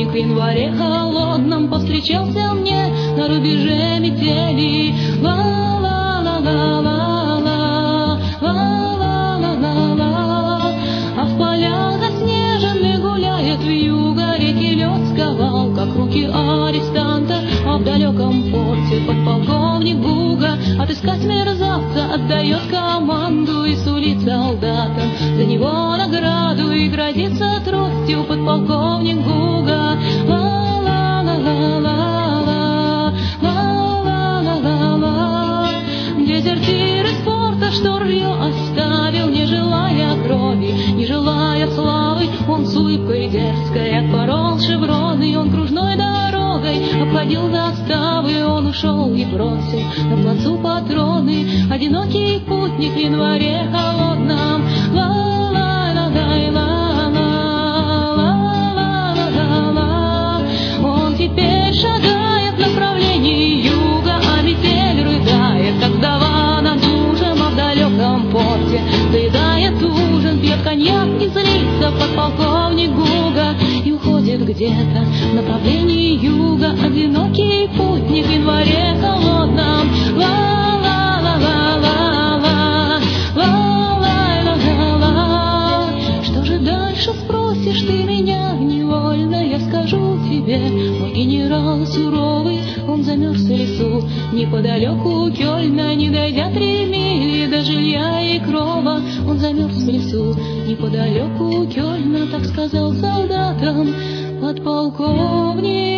путник в январе холодном повстречался мне на рубеже метели. Ла-ла-ла-ла-ла-ла, ла-ла-ла-ла-ла. А в полях заснеженных гуляет вьюга, реки лед сковал, как руки арестанта. А в далеком порте подполковник Гуга отыскать мерзавца отдает команду и сулит солдатам за него награду, и грозится тростью подполковник Гуга. Ла-ла-ла-ла-ла, ла-ла-ла-ла-ла. Дезертир из порта, что рвё оставил, не желая крови, не желая славы, он с улыбкой дерзкой отпорол шевроны, он кружной дорогой обходил заставы, он ушел и бросил на плацу патроны. Одинокий путник в январе холодном. Ла-ла-ла-ла-ла-ла-ла-ла-ла. Он теперь шагает в направлении юга, а метель рыдает, как вдова над мужем, а в далеком порте доедает ужин, пьет коньяк и злится подполковник Гуга, и уходит где-то в направлении юга. Одинокий путник в январе холодном. Ла-ла-ла-ла-ла-ла, ла-ла-ла-ла-ла. Что же дальше, спросишь ты меня невольно, я скажу тебе: мой генерал суровый, он замерз в лесу неподалеку Кёльна, не дойдя 3 мили до жилья и крова. Он замерз в лесу неподалеку Кёльна, так сказал солдатам подполковник